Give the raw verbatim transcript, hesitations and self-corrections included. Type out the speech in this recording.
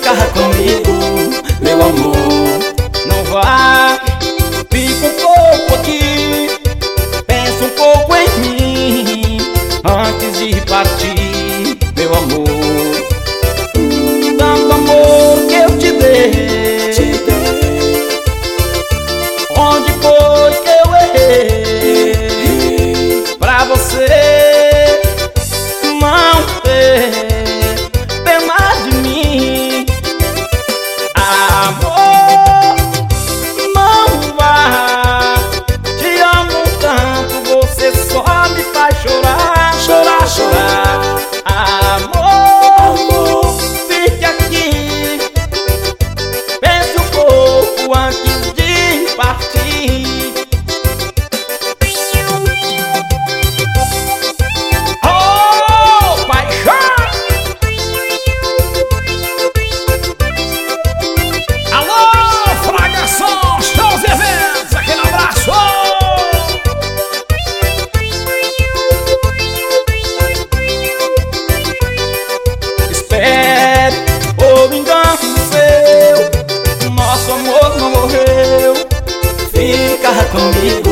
fica comigo, meu amor. Não vá, fica um pouco aqui, pensa um pouco em mim antes de partir, meu amor. Tanto amor que eu te dei, te dei. Onde foi que eu errei pra você não ter pena de mim? Amor, não vá, te amo tanto, você só me faz chorar, chorar, chorar. Amor, amor, fique aqui, pense um pouco antes de partir. Oh, paixão! Alô, Fragação, shows e eventos, aquele abraço! Espere o engano seu, nosso amor não morreu, fica comigo,